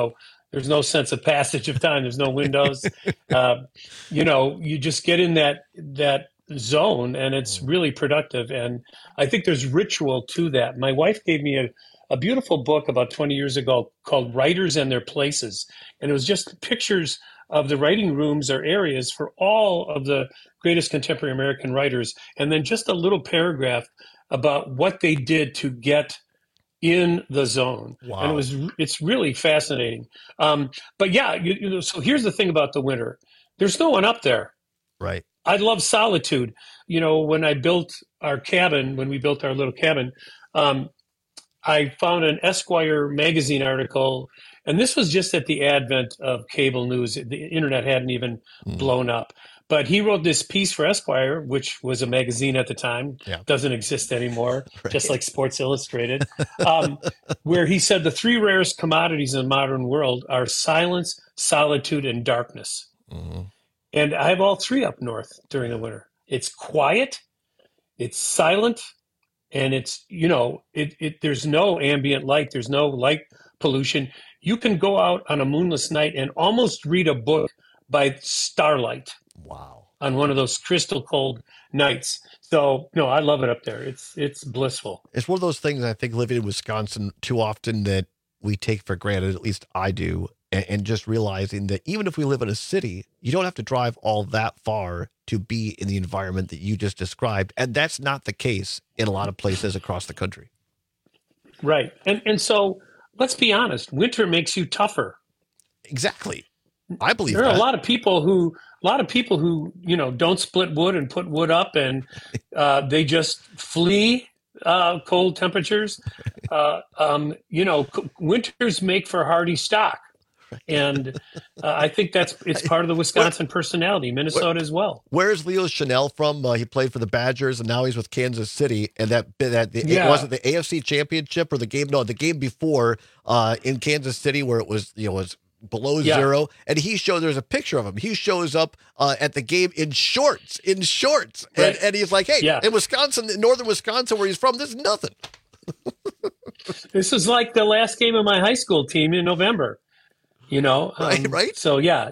There's no sense of passage of time. There's no windows. You just get in that zone, and it's really productive. And I think there's ritual to that. My wife gave me a beautiful book about 20 years ago called Writers and Their Places. And it was just pictures of the writing rooms or areas for all of the greatest contemporary American writers. And then just a little paragraph about what they did to get in the zone. Wow. And it's really fascinating. But yeah, so here's the thing about the winter. There's no one up there. Right. I love solitude. When I built our cabin, when we built our little cabin, I found an Esquire magazine article, and this was just at the advent of cable news. The internet hadn't even blown up. But he wrote this piece for Esquire, which was a magazine at the time, doesn't exist anymore, just like Sports Illustrated, where he said the three rarest commodities in the modern world are silence, solitude, and darkness. Mm-hmm. And I have all three up north during the winter. It's quiet, it's silent, and it's, there's no ambient light, there's no light pollution. You can go out on a moonless night and almost read a book by starlight. Wow. On one of those crystal cold nights. So, no, I love it up there. It's blissful. It's one of those things I think living in Wisconsin too often that we take for granted, at least I do, and just realizing that even if we live in a city, you don't have to drive all that far to be in the environment that you just described. And that's not the case in a lot of places across the country. Right. And so let's be honest, winter makes you tougher. Exactly. I believe there are that. a lot of people who don't split wood and put wood up, and they just flee cold temperatures. Winters make for hardy stock, and I think it's part of the Wisconsin personality. Minnesota as well. Where's Leo Chanel from? He played for the Badgers, and now he's with Kansas City. And was it the AFC Championship or the game? No, the game before in Kansas City where it was was below zero, and there's a picture of him. He shows up at the game in shorts, right. and he's like, hey, in Wisconsin, in northern Wisconsin, where he's from, there's nothing. This is like the last game of my high school team in November, right? So yeah,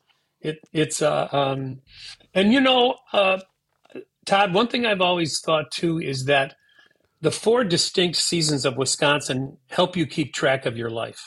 Todd, one thing I've always thought too is that the 4 distinct seasons of Wisconsin help you keep track of your life.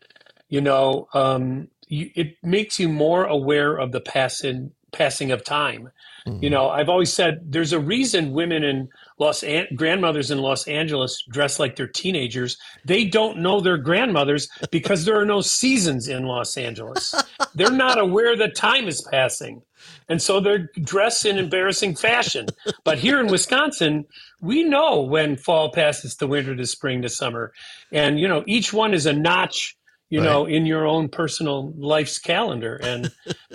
It makes you more aware of the passing of time. Mm-hmm. I've always said there's a reason women in grandmothers in Los Angeles dress like they're teenagers. They don't know their grandmothers because there are no seasons in Los Angeles. They're not aware that time is passing. And so they're dressed in embarrassing fashion. But here in Wisconsin, we know when fall passes to winter to spring to summer. And, each one is a notch in your own personal life's calendar. And,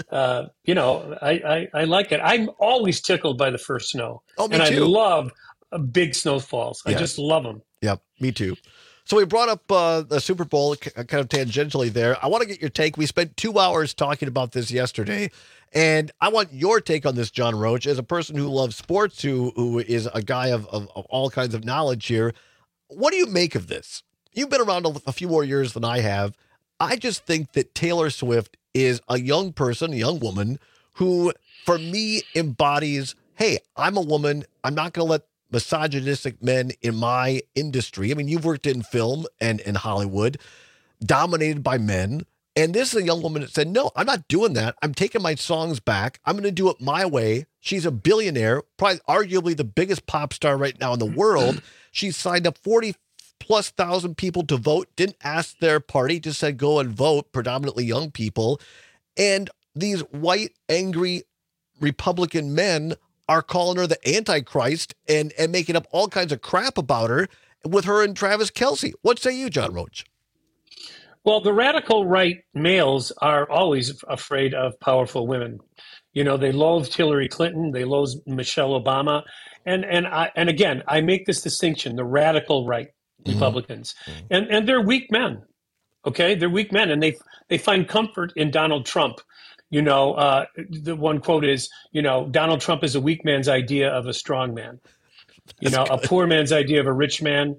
I like it. I'm always tickled by the first snow. Oh, me and too. I love big snowfalls. I just love them. Yep, me too. So we brought up the Super Bowl kind of tangentially there. I want to get your take. We spent 2 hours talking about this yesterday, and I want your take on this, John Roach, as a person who loves sports, who is a guy of all kinds of knowledge here. What do you make of this? You've been around a few more years than I have. I just think that Taylor Swift is a young person, a young woman, who, for me, embodies, hey, I'm a woman. I'm not going to let misogynistic men in my industry. I mean, you've worked in film and in Hollywood, dominated by men. And this is a young woman that said, no, I'm not doing that. I'm taking my songs back. I'm going to do it my way. She's a billionaire, probably arguably the biggest pop star right now in the world. She's signed up 40,000+ people to vote, didn't ask their party, just said go and vote, predominantly young people. And these white, angry Republican men are calling her the Antichrist and making up all kinds of crap about her with her and Travis Kelce. What say you, John Roach? Well, the radical right males are always afraid of powerful women. They loathed Hillary Clinton. They loathed Michelle Obama. And again, I make this distinction, the radical right Republicans. Mm-hmm. And they're weak men. Okay? They're weak men. And they find comfort in Donald Trump. The one quote is, Donald Trump is a weak man's idea of a strong man. A poor man's idea of a rich man.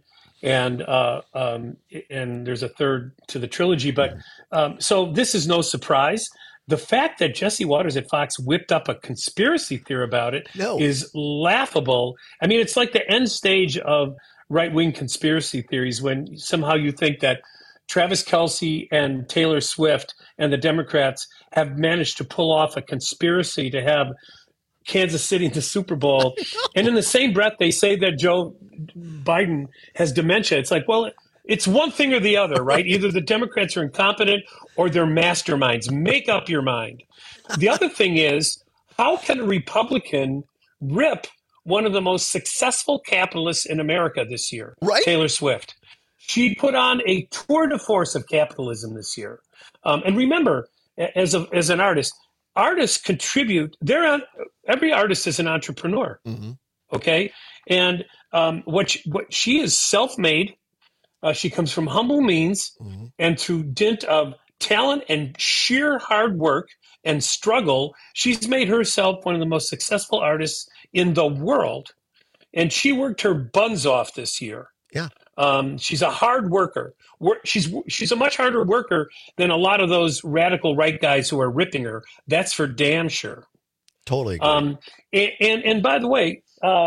and there's a third to the trilogy. But so this is no surprise. The fact that Jesse Waters at Fox whipped up a conspiracy theory about it is laughable. I mean, it's like the end stage of right-wing conspiracy theories when somehow you think that Travis Kelce and Taylor Swift and the Democrats have managed to pull off a conspiracy to have Kansas City in the Super Bowl. And in the same breath, they say that Joe Biden has dementia. It's like, well, it's one thing or the other, right? Either the Democrats are incompetent or they're masterminds. Make up your mind. The other thing is, how can a Republican rip one of the most successful capitalists in America this year, right? Taylor Swift? She put on a tour de force of capitalism this year. And remember, as an artist, artists contribute. Every artist is an entrepreneur, okay? And what she is self-made. She comes from humble means, and through dint of talent and sheer hard work and struggle, she's made herself one of the most successful artists in the world. And she worked her buns off this year. Yeah. She's a hard worker. She's a much harder worker than a lot of those radical right guys who are ripping her. That's for damn sure. Totally agree. And by the way,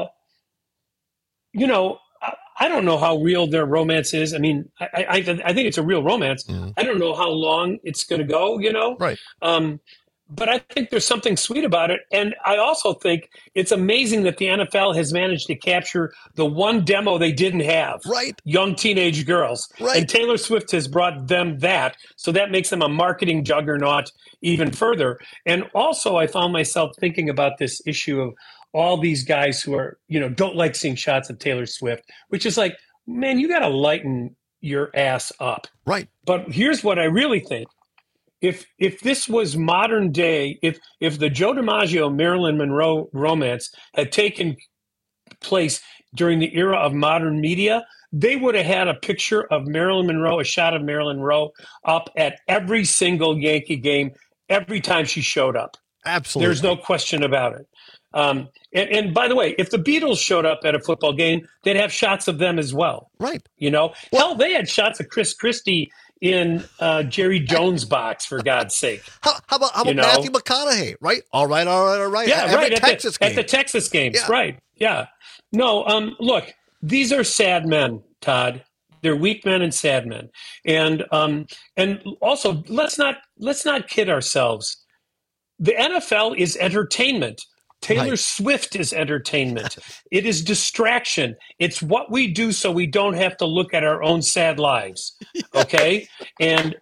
I don't know how real their romance is. I mean, I think it's a real romance. I don't know how long it's going to go, Right. But I think there's something sweet about it. And I also think it's amazing that the NFL has managed to capture the one demo they didn't have. Right. Young teenage girls. Right. And Taylor Swift has brought them that. So that makes them a marketing juggernaut even further. And also I found myself thinking about this issue of all these guys who are, don't like seeing shots of Taylor Swift, which is like, man, you got to lighten your ass up. Right. But here's what I really think. If this was modern day, if the Joe DiMaggio Marilyn Monroe romance had taken place during the era of modern media, they would have had a picture of Marilyn Monroe, a shot of Marilyn Monroe up at every single Yankee game, every time she showed up. Absolutely. There's no question about it. And by the way, if the Beatles showed up at a football game, they'd have shots of them as well. Right. Hell, they had shots of Chris Christie in Jerry Jones' box, for God's sake. How about Matthew McConaughey, right? All right. Yeah, Every right. Texas game. At the Texas games, Yeah. right. Yeah. No, look, these are sad men, Todd. They're weak men and sad men. And also, let's not kid ourselves. The NFL is entertainment. Taylor Swift is entertainment. It is distraction. It's what we do so we don't have to look at our own sad lives. Okay? And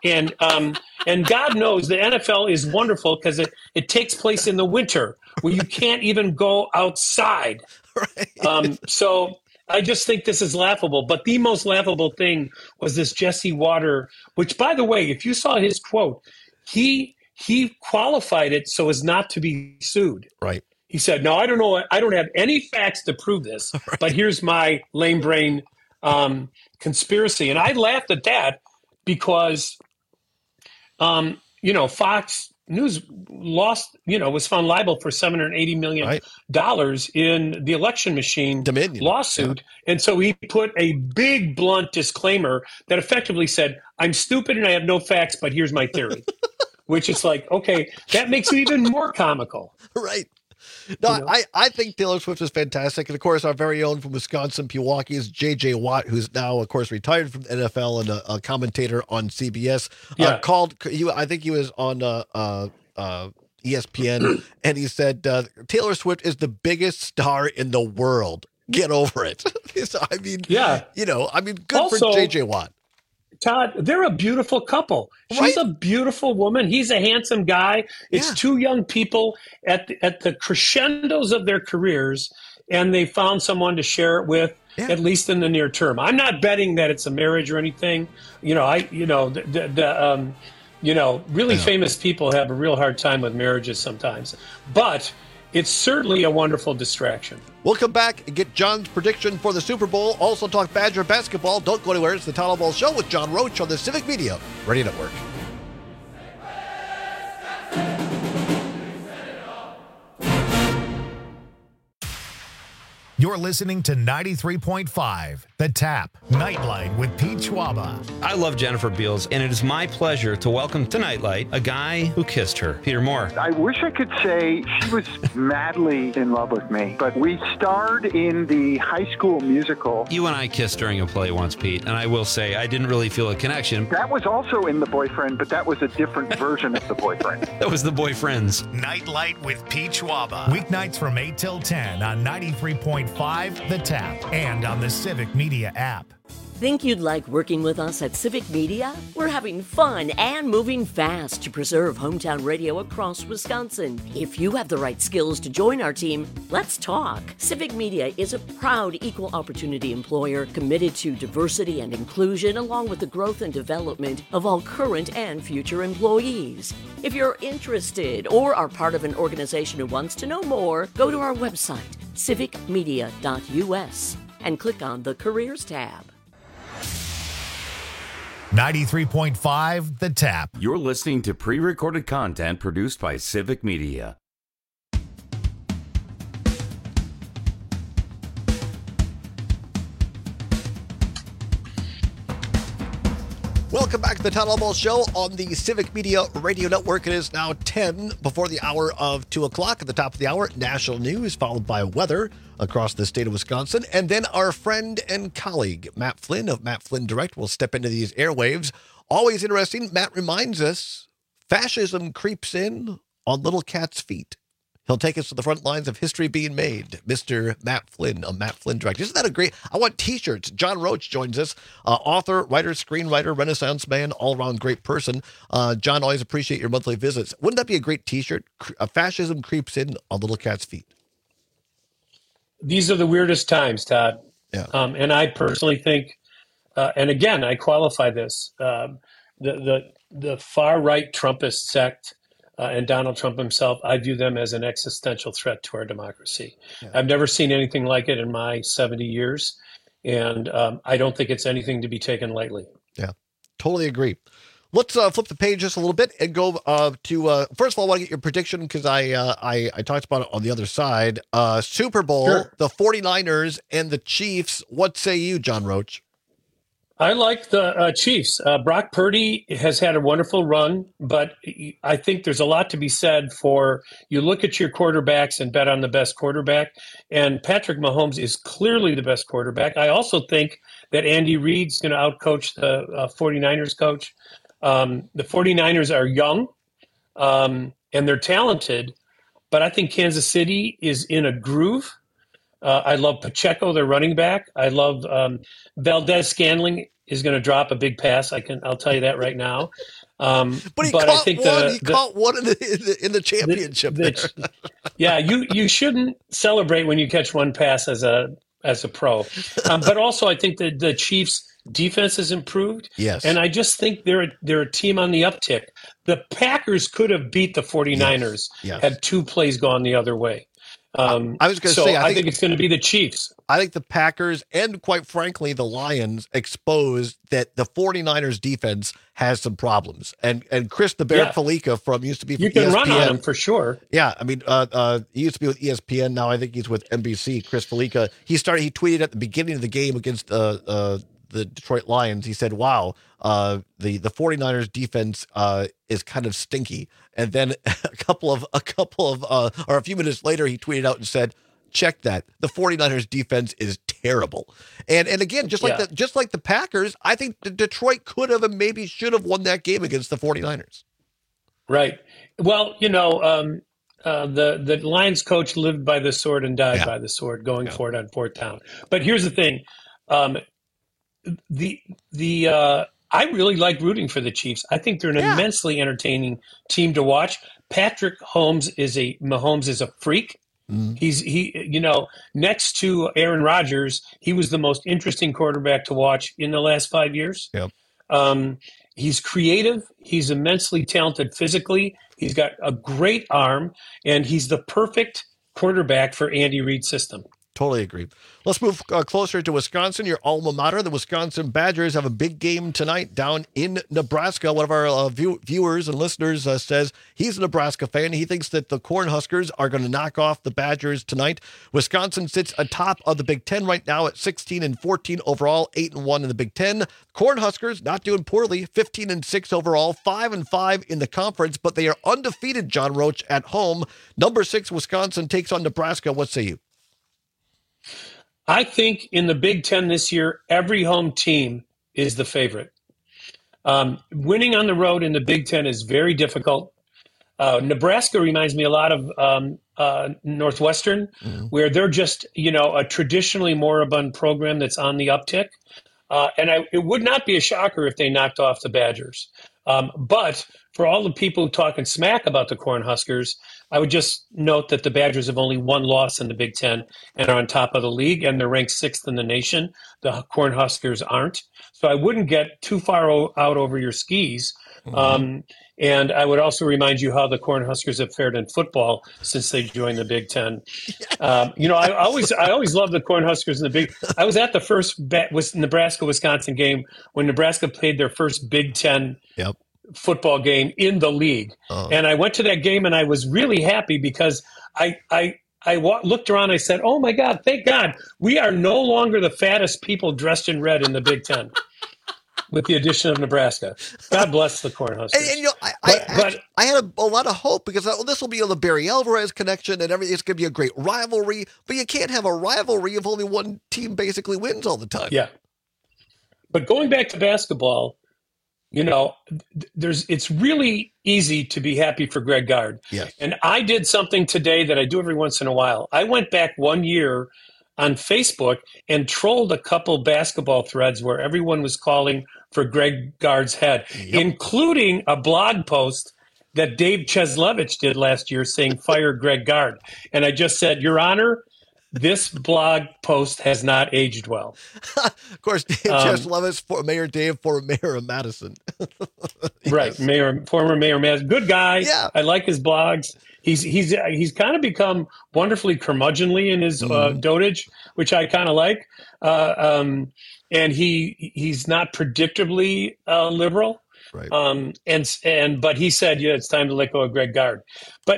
God knows the NFL is wonderful because it takes place in the winter where you can't even go outside. Right. So I just think this is laughable. But the most laughable thing was this Jesse Water, which, by the way, if you saw his quote, he qualified it so as not to be sued. Right. He said, no, I don't know. I don't have any facts to prove this, but here's my lame brain conspiracy. And I laughed at that because, Fox News was found liable for $780 million in the election machine Dominion lawsuit. Yeah. And so he put a big, blunt disclaimer that effectively said, I'm stupid and I have no facts, but here's my theory, which is like, okay, that makes it even more comical. Right. No, I think Taylor Swift is fantastic. And, of course, our very own from Wisconsin, Pewaukee, is J.J. Watt, who's now, of course, retired from the NFL and a commentator on CBS. Yeah. I think he was on ESPN, and he said, Taylor Swift is the biggest star in the world. Get over it. So, good also, for J.J. Watt. Todd, they're a beautiful couple. She's a beautiful woman. He's a handsome guy. It's two young people at the crescendos of their careers, and they found someone to share it with, at least in the near term. I'm not betting that it's a marriage or anything. Really famous people have a real hard time with marriages sometimes. But it's certainly a wonderful distraction. We'll come back and get John's prediction for the Super Bowl. Also talk Badger basketball. Don't go anywhere. It's the Tyler Ball Show with John Roach on the Civic Media Radio Network. You're listening to 93.5, The Tap, Nightlight with Pete Schwaba. I love Jennifer Beals, and it is my pleasure to welcome to Nightlight a guy who kissed her, Peter Moore. I wish I could say she was madly in love with me, but we starred in the High School Musical. You and I kissed during a play once, Pete, and I will say I didn't really feel a connection. That was also in The Boyfriend, but that was a different version of The Boyfriend. That was The Boyfriends. Nightlight with Pete Schwaba. Weeknights from 8 till 10 on 93.5 The Tap and on the Civic Media app. Think you'd like working with us at Civic Media? We're having fun and moving fast to preserve hometown radio across Wisconsin. If you have the right skills to join our team, let's talk. Civic Media is a proud equal opportunity employer committed to diversity and inclusion along with the growth and development of all current and future employees. If you're interested or are part of an organization who wants to know more, go to our website, civicmedia.us, and click on the Careers tab. 93.5 The Tap. You're listening to pre-recorded content produced by Civic Media. Welcome back to the Town Hall Ball Show on the Civic Media Radio Network. It is now 10 before the hour of 2 o'clock. At the top of the hour, national news, followed by weather across the state of Wisconsin. And then our friend and colleague, Matt Flynn of Matt Flynn Direct, will step into these airwaves. Always interesting. Matt reminds us, fascism creeps in on little cats' feet. He'll take us to the front lines of history being made. Mr. Matt Flynn of Matt Flynn Direct. Isn't that a great? I want T-shirts. John Roach joins us. Author, writer, screenwriter, Renaissance man, all-around great person. John, always appreciate your monthly visits. Wouldn't that be a great T-shirt? Fascism creeps in on little cats' feet. These are the weirdest times, Todd. Yeah. And I personally think, and again, I qualify this, the far-right Trumpist sect and Donald Trump himself, I view them as an existential threat to our democracy. Yeah. I've never seen anything like it in my 70 years, and I don't think it's anything to be taken lightly. Yeah, totally agree. Let's flip the page just a little bit and go to, first of all, I want to get your prediction because I talked about it on the other side. Super Bowl, sure. The 49ers and the Chiefs. What say you, John Roach? I like the Chiefs. Brock Purdy has had a wonderful run, but I think there's a lot to be said for you look at your quarterbacks and bet on the best quarterback, and Patrick Mahomes is clearly the best quarterback. I also think that Andy Reid's going to outcoach the 49ers coach. The 49ers are young, and they're talented, but I think Kansas City is in a groove. I love Pacheco, their running back. I love Valdez-Scantling is going to drop a big pass. I'll tell you that right now. But he caught one in the championship. Yeah, you shouldn't celebrate when you catch one pass as a pro. But also, I think that the Chiefs' defense has improved. Yes, and I just think they're a team on the uptick. The Packers could have beat the 49ers had two plays gone the other way. I was going to say, I think it's going to be the Chiefs. I think the Packers and, quite frankly, the Lions exposed that the 49ers defense has some problems. And Chris the Bear Felica used to be from ESPN. You can run on him for sure. Yeah, I mean, he used to be with ESPN. Now I think he's with NBC. Chris Felica. He tweeted at the beginning of the game against the Detroit Lions. He said, wow, the 49ers defense is kind of stinky. And then a few minutes later, he tweeted out and said, check that. The 49ers defense is terrible. And again, just like the Packers, I think Detroit could have and maybe should have won that game against the 49ers. Right. Well, the Lions coach lived by the sword and died by the sword, going for it on fourth down. But here's the thing. I really like rooting for the Chiefs. I think they're an immensely entertaining team to watch. Patrick Mahomes is a freak. Mm. Next to Aaron Rodgers, he was the most interesting quarterback to watch in the last 5 years. Yep. He's creative. He's immensely talented physically. He's got a great arm, and he's the perfect quarterback for Andy Reid's system. Totally agree. Let's move closer to Wisconsin, your alma mater. The Wisconsin Badgers have a big game tonight down in Nebraska. One of our viewers and listeners says he's a Nebraska fan. He thinks that the Cornhuskers are going to knock off the Badgers tonight. Wisconsin sits atop of the Big Ten right now at 16-14 overall, 8-1 in the Big Ten. Cornhuskers not doing poorly, 15-6 overall, 5-5 in the conference, but they are undefeated, John Roach, at home. Number 6, Wisconsin takes on Nebraska. What say you? I think in the Big Ten this year, every home team is the favorite. Winning on the road in the Big Ten is very difficult. Nebraska reminds me a lot of Northwestern, where they're just, a traditionally moribund program that's on the uptick. And it would not be a shocker if they knocked off the Badgers. But for all the people talking smack about the Cornhuskers, I would just note that the Badgers have only one loss in the Big Ten and are on top of the league, and they're ranked 6th in the nation. The Cornhuskers aren't. So I wouldn't get too far out over your skis. And I would also remind you how the Cornhuskers have fared in football since they joined the Big Ten. I always loved the Cornhuskers in the Big. I was at the first Nebraska-Wisconsin game when Nebraska played their first Big Ten football game in the league, and I went to that game and I was really happy because I looked around. And I said, "Oh my God! Thank God we are no longer the fattest people dressed in red in the Big Ten." With the addition of Nebraska. God bless the Cornhuskers. And I had a lot of hope because this will be on the Barry Alvarez connection and everything. It's going to be a great rivalry, but you can't have a rivalry if only one team basically wins all the time. Yeah. But going back to basketball, it's really easy to be happy for Greg Gard. Yes. And I did something today that I do every once in a while. I went back 1 year on Facebook and trolled a couple basketball threads where everyone was calling for Greg Gard's head, including a blog post that Dave Cheslevich did last year saying, "Fire Greg Gard." And I just said, Your Honor, this blog post has not aged well. Of course, Dave Cheslevich, Mayor Dave, former mayor of Madison. Right, former mayor of Madison. Good guy. Yeah. I like his blogs. He's kind of become wonderfully curmudgeonly in his dotage, which I kind of like. And he's not predictably liberal. Right. But he said, it's time to let go of Greg Gard. But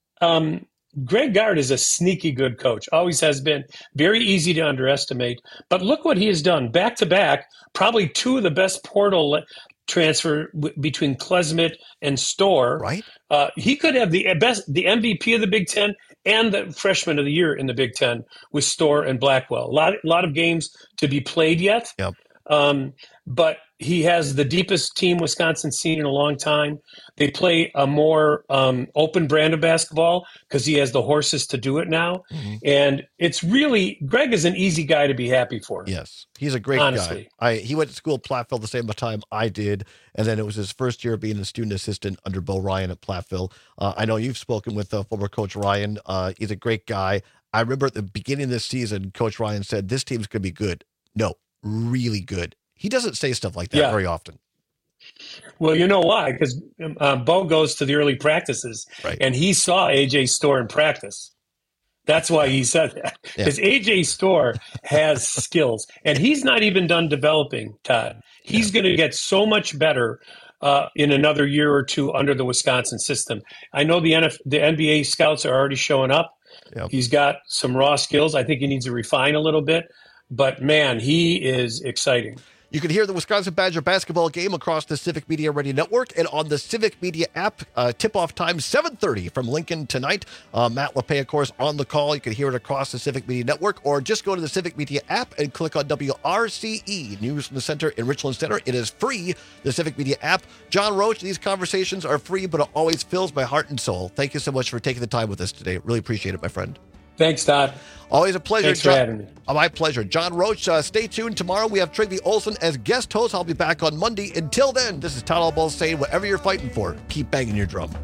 Greg Gard is a sneaky good coach. Always has been. Very easy to underestimate. But look what he has done. Back to back, probably two of the best portal transfer between Klesmit and Storr. Right. He could have the MVP of the Big Ten and the freshman of the year in the Big Ten with Storr and Blackwell. A lot of games to be played yet. Yep. But he has the deepest team Wisconsin's seen in a long time. They play a more open brand of basketball because he has the horses to do it now. And it's really, Greg is an easy guy to be happy for. Yes, he's a great guy. He went to school at Platteville the same time I did, and then it was his first year being a student assistant under Bo Ryan at Platteville. I know you've spoken with former Coach Ryan. He's a great guy. I remember at the beginning of this season, Coach Ryan said, this team's going to be good. No, really good. He doesn't say stuff like that very often. Well, you know why? Because Bo goes to the early practices, and he saw A.J. Storr in practice. That's why he said that. Because A.J. Storr has skills, and he's not even done developing, Todd. He's going to get so much better in another year or two under the Wisconsin system. I know the NBA scouts are already showing up. Yep. He's got some raw skills. I think he needs to refine a little bit. But, man, he is exciting. You can hear the Wisconsin Badger basketball game across the Civic Media Radio Network and on the Civic Media app. Tip-off time, 7:30 from Lincoln tonight. Matt LePay, of course, on the call. You can hear it across the Civic Media Network, or just go to the Civic Media app and click on WRCE, News from the Center in Richland Center. It is free, the Civic Media app. John Roach, these conversations are free, but it always fills my heart and soul. Thank you so much for taking the time with us today. Really appreciate it, my friend. Thanks, Todd. Always a pleasure. Thanks for having me. My pleasure. John Roach, stay tuned. Tomorrow we have Trygve Olsen as guest host. I'll be back on Monday. Until then, this is Todd Albaugh saying, whatever you're fighting for, keep banging your drum.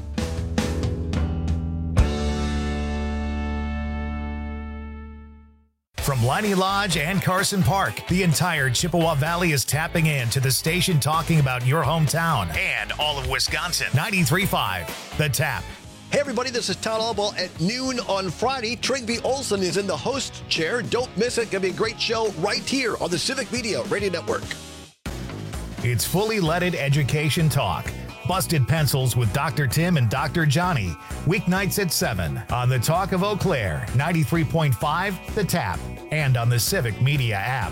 From Leinie Lodge and Carson Park, the entire Chippewa Valley is tapping in to the station talking about your hometown and all of Wisconsin. 93.5 The Tap. Hey, everybody, this is Town Hall Ball at noon on Friday. Trygve Olsen is in the host chair. Don't miss it. Going to be a great show right here on the Civic Media Radio Network. It's fully leaded education talk. Busted Pencils with Dr. Tim and Dr. Johnny. Weeknights at 7 on the Talk of Eau Claire, 93.5, The Tap, and on the Civic Media app.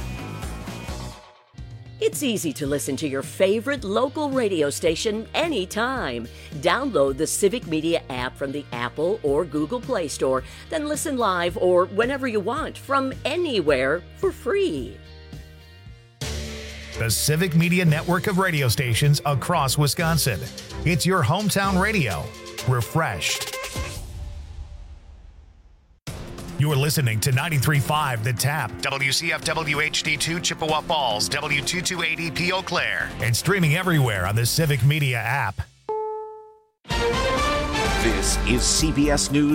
It's easy to listen to your favorite local radio station anytime. Download the Civic Media app from the Apple or Google Play Store, then listen live or whenever you want from anywhere for free. The Civic Media network of radio stations across Wisconsin. It's your hometown radio. Refreshed. You're listening to 93.5 The Tap, WCFW HD2 Chippewa Falls, W2280P Eau Claire, and streaming everywhere on the Civic Media app. This is CBS News